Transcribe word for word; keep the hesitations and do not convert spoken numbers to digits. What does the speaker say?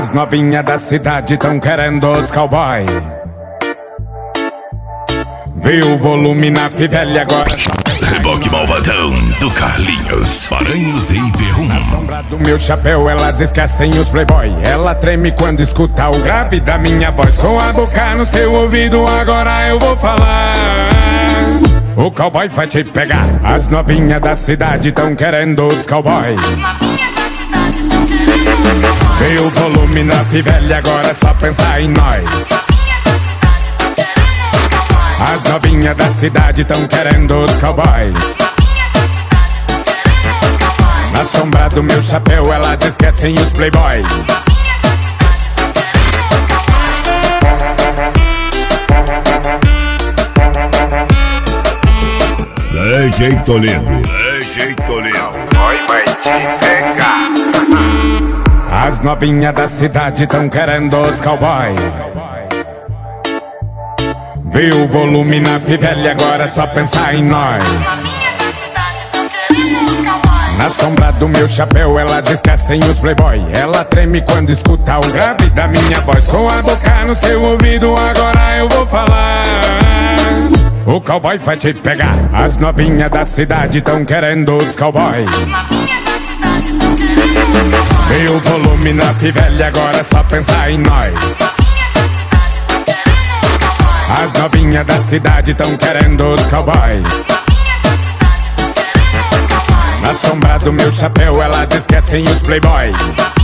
As novinhas da cidade tão querendo os cowboy. Viu o volume na fivela agora. Reboque malvadão do Carlinhos, Paranhos e Perrum. Na sombra do meu chapéu elas esquecem os playboy. Ela treme quando escuta o grave da minha voz. Com a boca no seu ouvido agora eu vou falar. O cowboy vai te pegar. As novinhas da cidade tão querendo os cowboy. Veio o volume na fivela agora é só pensar em nós. As novinhas da cidade tão querendo os cowboy. Na sombra do meu chapéu elas esquecem os playboy. D J Toledo, D J Toledo, Oi, vai te pegar. As novinhas da cidade tão querendo os cowboy. Viu o volume na fivela agora é só pensar em nós. Na sombra do meu chapéu elas esquecem os playboy. Ela treme quando escuta o grave da minha voz. Com a boca no seu ouvido agora eu vou falar. O cowboy vai te pegar. As novinhas da cidade tão querendo os cowboy. Veio o volume na fivela agora é só pensar em nós. As novinhas da cidade tão querendo os cowboy. Na sombra do meu chapéu elas esquecem os playboy.